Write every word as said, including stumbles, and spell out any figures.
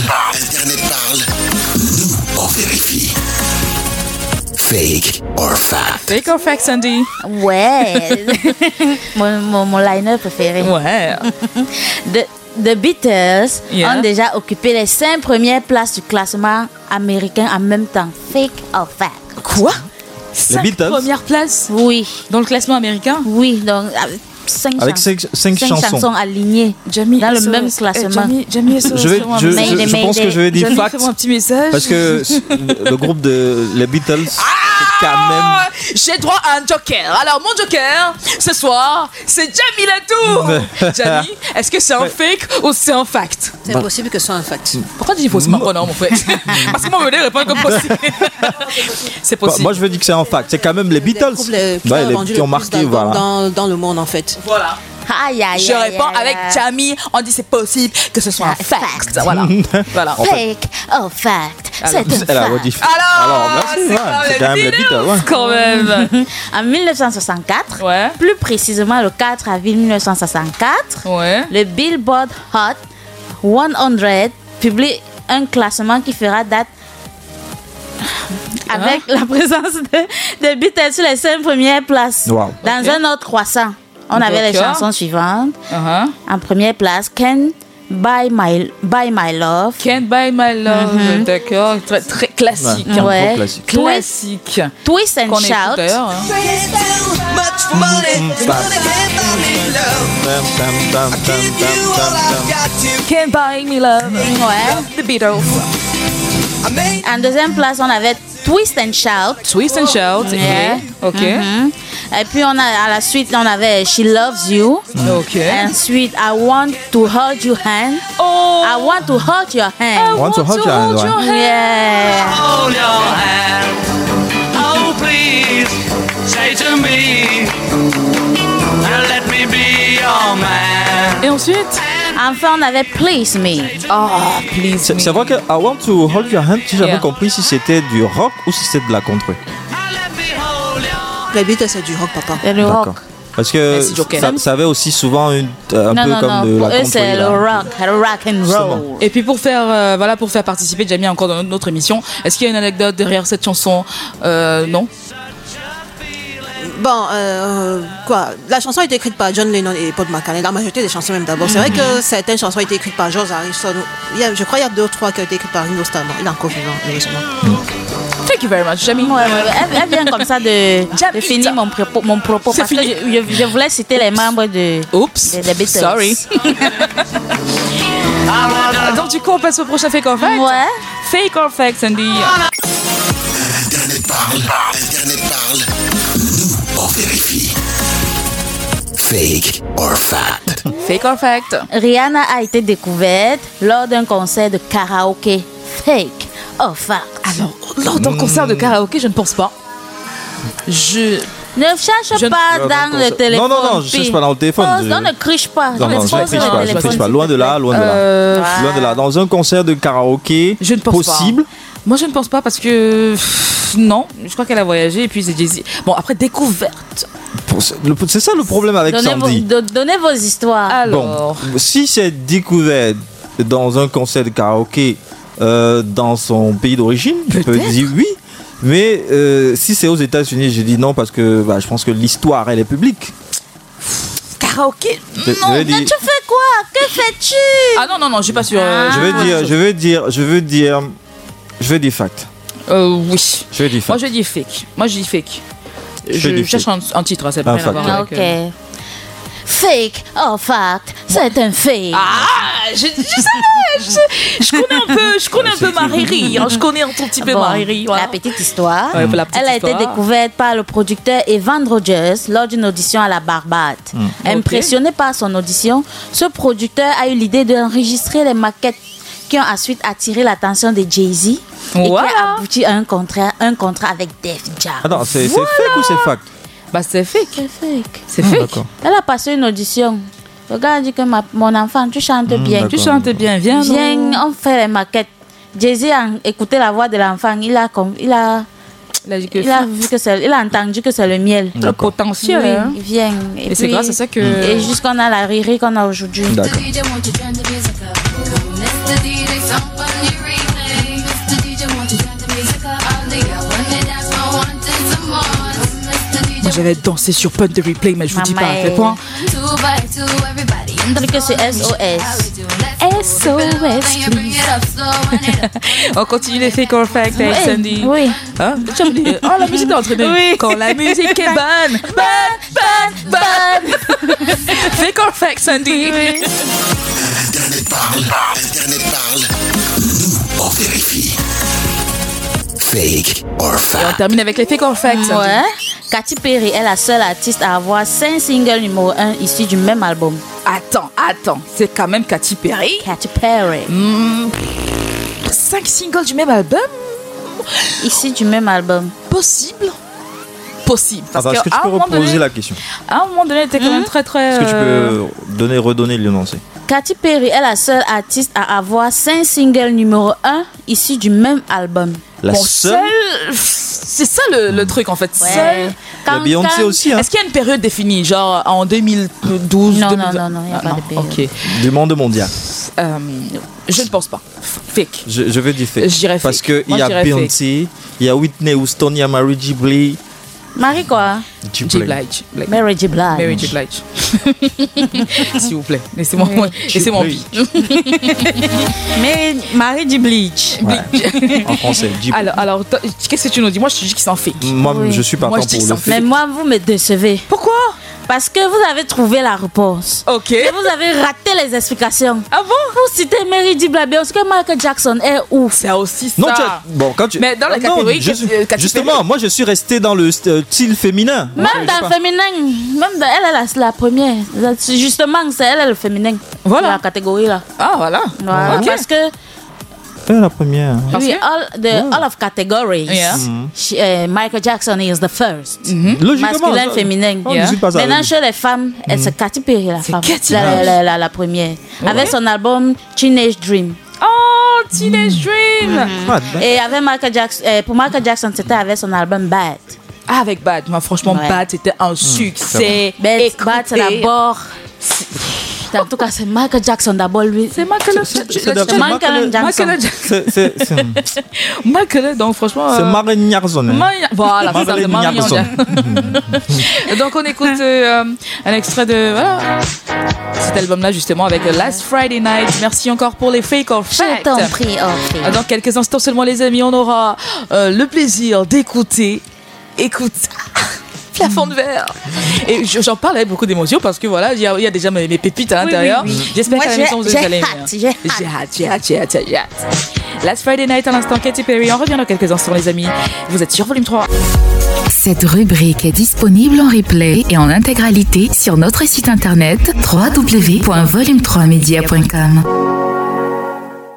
Internet parle. Nous, on vérifie. Fake or fact? Fake or fact, Sandy? Ouais. mon, mon, mon liner préféré. Ouais. The, The Beatles Yeah. ont déjà occupé les cinq premières places du classement américain en même temps. Fake or fact? Quoi? Cinq Beatles? premières places Oui, dans le classement américain? oui. Donc, avec cinq, Avec chans- cinq, cinq cinq chansons. chansons alignées Jamie, dans le S O S. même Eh, classement. Jamie, Jamie, S O S, Je, vais, fais-moi un je, message. je, Mayday, je pense Mayday. que je vais dire Jamie, fact. fais-moi un petit message. Parce que le groupe de les Beatles, c'est quand Ah, même. j'ai droit à un joker. Alors, mon joker, ce soir, c'est Jamie Latour. Jamie, est-ce que c'est un fake ou c'est un fact? C'est impossible que ce soit un fact. Pourquoi tu dis faussement pronom, en fait? Parce que moi, je vais répondre comme possible. C'est Bah, possible. moi, je veux dire que c'est un fact. C'est quand même les Beatles Les qui, ouais, ont les- vendu qui ont le plus marqué. d'albums Voilà. dans, dans le monde, en fait. Voilà. Aïe, aïe, Je aïe, réponds aïe, avec aïe. Jamie. On dit c'est possible que ce soit un Ah, fact. fact. Voilà. Voilà. Fake or fact? C'est un Elle a fact. redit. Alors, merci, c'est ouais, quand c'est même quand même les Beatles, Beatles. Ouais. quand même. En dix-neuf cent soixante-quatre, Ouais. plus précisément le quatre avril mille neuf cent soixante-quatre, Ouais. le Billboard Hot cent publie un classement qui fera date avec la présence de, de Beatles sur les cinq premières places. Wow. Dans Ok. un ordre croissant, on avait les D'accord. chansons suivantes. Uh-huh. En première place, Can't Buy My, Buy My Love. Can't buy my love. D'accord. Très, très classique. Ouais. hein. Ouais. Trop classique. Classique. Twist and Qu'on écoute Shout. d'ailleurs. hein. Tam, tam, tam, tam, tam, tam. Can't buy me love. Ouais. The Beatles. En deuxième place, on avait Twist and Shout. Twist and shout. Yeah. Ok. Mhm. Et puis on a, à la suite, on avait She Loves You. Ok. Ensuite, I Want to Hold Your Hand. Oh. I Want to Hold Your Hand. Want to hold your hand, ouais. Yeah. Hold your hand. Oh, please say to me, let me be your man. Et ensuite? Enfin, on avait Please Me. Oh, please. C'est me. c'est vrai que I Want to Hold Your Hand, j'ai jamais Yeah. compris si c'était du rock ou si c'était de la country. Les Beatles, c'est du rock, papa. Et le rock. D'accord. Parce que Merci, Joker. ça, ça avait aussi souvent une, un Non, peu non, comme non. de Pour la eux, country. c'est le là. rock. Le rock and roll. Justement. Et puis pour faire, euh, voilà, pour faire participer Jamie encore dans notre émission, est-ce qu'il y a une anecdote derrière cette chanson? euh, Non. Bon, euh, quoi, la chanson a été écrite par John Lennon et Paul McCartney, la majorité des chansons même d'abord. C'est vrai que certaines chansons ont été écrites par George Harrison. Il y a, je crois qu'il y a deux ou trois qui ont été écrites par Ringo Starr. Bon, il est encore vivant, heureusement. Thank you very much, Jamie. Ouais, ouais, ouais. Elle, elle vient comme ça de, Jam de it. finir mon propos, mon propos C'est parce que fini. je, je- je voulais citer les membres de, Oups. de, de Beatles. Sorry. Donc du coup, on passe au prochain fake or fact. Ouais. Fake or fact, Sandy. Internet parle. Internet parle. Nous, on vérifie. Fake or fact? Fake or fact. Rihanna a été découverte lors d'un concert de karaoké. Fake or fact? Alors, lors d'un concert de karaoké, je ne pense pas. Je. Ne cherche Je ne- pas Euh, dans non, le téléphone. non, non, je cherche Puis, pas dans le téléphone. pose, Je- non, ne criche pas. Non, non, Pose je ne le triche pas, je ne téléphone, triche pas. s'il Loin te de là, plaît. loin de là. Euh, Loin de là. Dans un concert de karaoké, Je ne pense possible. pas. Moi, je ne pense pas parce que. pff, Non, je crois qu'elle a voyagé et puis c'est Jay-Z. Bon, après, découverte. Pour- c'est le- C'est ça le problème avec Donnez vos, Sandy. do- donnez vos histoires. Alors. Bon, si c'est découvert dans un concert de karaoké euh, dans son pays d'origine, je peux Peut-être. dire oui. Mais euh, si c'est aux États-Unis, je dis non parce que bah, je pense que l'histoire elle est publique. Karaoké. Je, Non. je vais dire, Mais tu fais quoi? Que fais-tu? Ah non, non, non, je suis pas sûre. euh, je vais dire, je vais dire, je veux dire, je veux dire fact. Euh, oui. Je veux dire Moi, fact. je dis fake. Moi, je dis fake. Je Je, dis cherche un, un titre, hein, c'est Un rien à fact, voir ouais. Ah, avec, ok. euh, Fake or fact? C'est un fake. Ah, je, je savais, je, je connais un peu, je connais un peu Marie-Rie, hein, je connais un tout petit peu Bon, Marie-Rie. Voilà. La petite histoire. Ouais, pour la petite Elle a été histoire. découverte par le producteur Evan Rogers lors d'une audition à la Barbade. Impressionné par son audition, ce producteur a eu l'idée d'enregistrer les maquettes qui ont ensuite attiré l'attention de Jay-Z et Voilà. qui a abouti à un contrat, un contrat avec Def Jam. Attends, c'est c'est fake ou c'est fact? Bah, c'est fake. C'est fake. C'est Ah, fake. d'accord. Elle a passé une audition. Le gars a dit que ma- mon enfant, tu chantes bien. Tu chantes bien, viens. Viens, nous. on fait les maquettes. Jay-Z a écouté la voix de l'enfant. Il a, com- il a, Il a dit que il a vu que c'est, il a entendu que c'est le miel. le potentiel. Oui, hein. il vient. Et, Et c'est puis- grâce à ça que. Et jusqu'on a la riri qu'on a aujourd'hui. D'accord. D J, won't you turn the music up? Mister D J, somebody j'avais dansé sur Pun de Replay, mais je vous dis pas à quel point. Parce que c'est S O S. S O S, please. On continue les fake or fact avec Oui, Sandy. oui. Hein? Oh, la musique est entraînée. Oui. Quand la musique est bonne. Bonne, bonne, bonne. Fake or fact, Sandy. Internet parle, Internet parle. Nous, on vérifie. Fake or Et on fact. termine avec les fake or fact, Sandy. Ouais. Katy Perry est la seule artiste à avoir cinq singles numéro un issus du même album. Attends, attends. C'est quand même Katy Perry. Katy Perry. Hmm. Cinq singles du même album? Issus du même album. Possible. Possible. Parce Attends, est-ce que tu qu'à peux un moment reposer donné- la question? À un moment donné, elle était quand même très, très. Est-ce que tu euh, peux donner, redonner l'énoncé? Katy Perry est la seule artiste à avoir cinq singles numéro un issus du même album. La Bon, seule? seul, c'est ça le, le truc en fait. Seul. Il y a Beyoncé aussi, hein? Est-ce qu'il y a une période définie, genre en deux mille douze Non, deux non, mille non, non, il n'y a Ah, pas de période. Ok. Du monde mondial. Euh, je ne pense pas. Fake. Je, je vais dire fake. Je dirais Parce fake. qu'il Moi, y je a dirais Beyoncé, il y a Whitney Houston, il y a Mary J. Blige. Marie quoi? J. Blige. Blige. Mary J. Blige. Mary J. Blige. S'il vous plaît, laissez-moi laissez-moi en vie. Mais Marie J. Blige. Ouais. En français, J. Blige. Alors, alors toi, qu'est-ce que tu nous dis? Moi, je te dis qu'ils sont fake. Moi, Oui. je suis partant Moi, je dis pour que le ça fake. Mais moi, vous me décevez. Pourquoi? Parce que vous avez trouvé la réponse. Ok. Et vous avez raté les explications. Ah bon? Vous citez Mary J. Blige. Est-ce que Michael Jackson est où? C'est aussi ça. Non, tu as- bon, quand tu... Mais dans la Ah, non, catégorie, je Katy- suis- euh, Katy justement, Perry. moi je suis resté dans le st- euh, style féminin. Moi, Même je sais dans pas. le féminin, même dans, elle est la, la première. Justement, c'est elle est le féminin. Voilà. La catégorie là. Ah, voilà. Voilà. Ok. Parce que Elle est la première. Parce oui, que- all, the, all of categories, Yeah. she- uh, Michael Jackson is the first. Logiquement. Masculin, ça- féminin. on discute pas ça Maintenant, avec- chez les femmes, elle, c'est Katy Perry, la femme. Katy la, Perry. la, la, la première. Avec son album Teenage Dream. Oh, Teenage Dream. Ah, ben, Et avec Michael Jackson, euh, pour Michael Jackson, c'était avec son album Bad. Ah, avec Bad. Moi, franchement, Ouais. Bad, c'était un succès. Bad, Écoutez. Bad c'est d'abord. En tout cas, c'est Michael Jackson d'abord, lui. C'est Michael c'est- c'est- Jackson. c'est Michael Jackson. Michael Jackson. c'est- c'est- c'est- Michael, donc franchement. C'est euh, Maren Jackson. hein. Maria- Voilà, c'est ça, c'est Marilyn Marion Jackson. Jackson. Donc on écoute euh, un extrait de voilà, cet album-là justement avec Last Friday Night. Merci encore pour les fake or Je fact. t'en prie, oh, fille. Dans quelques instants seulement les amis, on aura euh, le plaisir d'écouter, écoute, plafond de verre. Et je- j'en parle avec beaucoup d'émotion parce que voilà, il y, a- il y a déjà mes, mes pépites à Oui, l'intérieur. oui, oui. J'espère Moi, qu'à la j'ai- maison vous j'ai allez aimer. hâte, j'ai hâte. J'ai hâte, j'ai hâte, j'ai hâte, j'ai hâte. Last Friday Night à l'instant, Katy Perry. On revient dans quelques instants les amis. Vous êtes sur Volume trois. Cette rubrique est disponible en replay et en intégralité sur notre site internet w w w point volume trois media point com.